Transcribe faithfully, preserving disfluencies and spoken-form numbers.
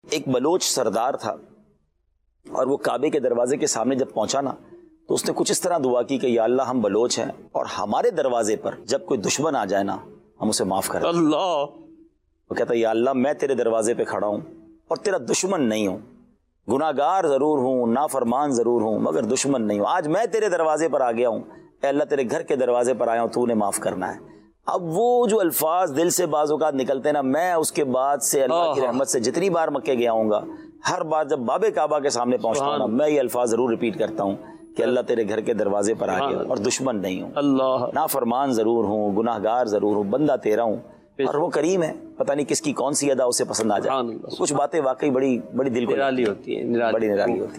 एक बलोच सरदार था और वो काबे के दरवाजे के सामने जब पहुंचा ना तो उसने कुछ इस तरह दुआ की कि या अल्लाह हम बलोच हैं और हमारे दरवाजे पर जब कोई दुश्मन आ जाए ना हम उसे माफ करें। अल्लाह। वो कहता या अल्लाह मैं तेरे दरवाजे पे खड़ा हूं और तेरा दुश्मन नहीं हूं, गुनाहगार जरूर हूं, नाफरमान जरूर हूं, मगर दुश्मन नहीं हूं। आज मैं तेरे दरवाजे पर आ गया हूं, ए अल्लाह तेरे घर के दरवाजे पर आया हूं, तूने माफ करना है। अब वो जो अल्फाज दिल से बाज़-औक़ात निकलते ना, मैं उसके बाद से अल्लाह की रहमत से जितनी बार मक्के गया हूँगा, हर बार जब बाबे काबा के सामने पहुंचता हूँ ना, मैं ये अल्फाज जरूर रिपीट करता हूँ कि अल्लाह तेरे घर के दरवाजे पर आ गया और दुश्मन नहीं हूँ, अल्लाह नाफरमान जरूर हूँ, गुनाहगार जरूर हूँ, बंदा तेरा हूँ। और वो करीम है, पता नहीं किसकी कौन सी अदा उसे पसंद आ जाए। कुछ बातें वाकई बड़ी बड़ी दिल को निराली होती है, बड़ी निराली होती है।